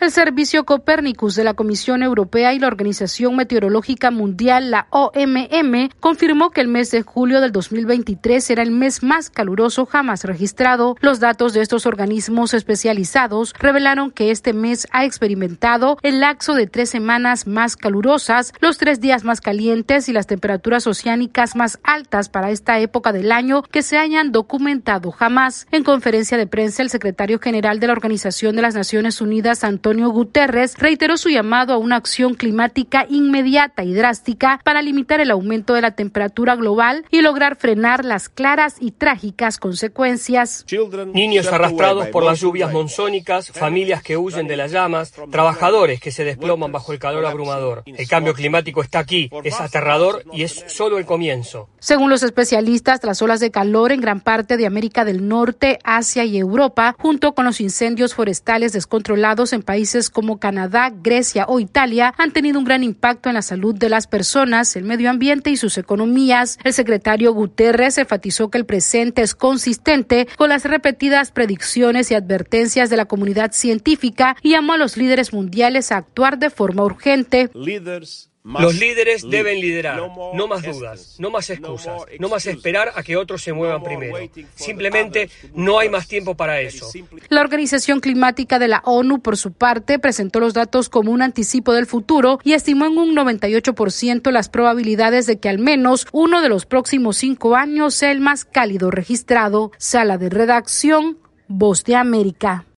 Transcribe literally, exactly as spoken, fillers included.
El Servicio Copernicus de la Comisión Europea y la Organización Meteorológica Mundial, la O M M, confirmó que el mes de julio del dos mil veintitrés era el mes más caluroso jamás registrado. Los datos de estos organismos especializados revelaron que este mes ha experimentado el lapso de tres semanas más calurosas, los tres días más calientes y las temperaturas oceánicas más altas para esta época del año que se hayan documentado jamás. En conferencia de prensa, el secretario general de la Organización de las Naciones Unidas, Antonio Guterres, reiteró su llamado a una acción climática inmediata y drástica para limitar el aumento de la temperatura global y lograr frenar las claras y trágicas consecuencias. Niños arrastrados por las lluvias monzónicas, familias que huyen de las llamas, trabajadores que se desploman bajo el calor abrumador. El cambio climático está aquí, es aterrador y es solo el comienzo. Según los especialistas, las olas de calor en gran parte de América del Norte, Asia y Europa, junto con los incendios forestales descontrolados en países como Canadá, Grecia o Italia, han tenido un gran impacto en la salud de las personas, el medio ambiente y sus economías. El secretario Guterres enfatizó que el presente es consistente con las repetidas predicciones y advertencias de la comunidad científica y llamó a los líderes mundiales a actuar de forma urgente. Los líderes deben liderar, no más dudas, no más excusas, no más esperar a que otros se muevan primero. Simplemente no hay más tiempo para eso. La Organización Climática de la ONU, por su parte, presentó los datos como un anticipo del futuro y estimó en un noventa y ocho por ciento las probabilidades de que al menos uno de los próximos cinco años sea el más cálido registrado. Sala de redacción, Voz de América.